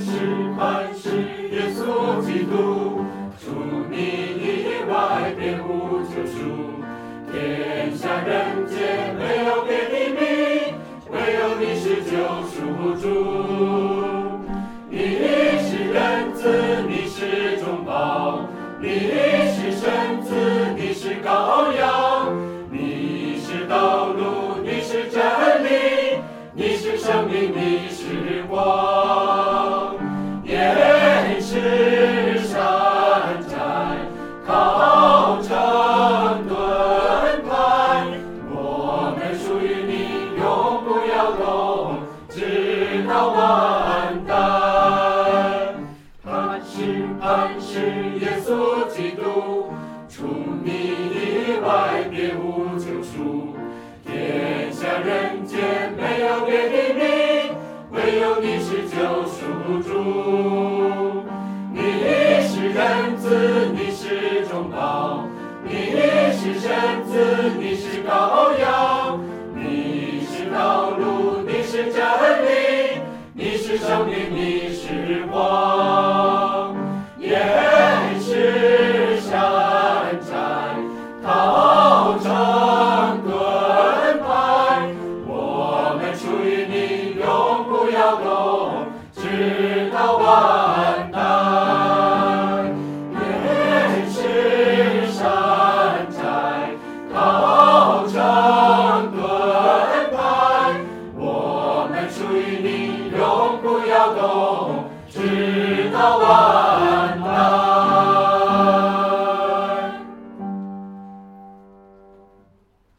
磐石耶稣基督，除你以外别无救赎。天下人间没有别的名，唯有你是救赎主。你是人子，你是中保，你是圣子，你是羔羊，你是道路，你是真理，你是生命，你是光。岩石山寨，靠城盾牌，我们属于你，永不摇动，直到万代。磐石耶稣基督，除你以外别无救赎。天下人间没有别的名，唯有你是救赎主。你是人子，你是中保，你是圣子，你是羔羊，你是道路，你是真理，你是生命，你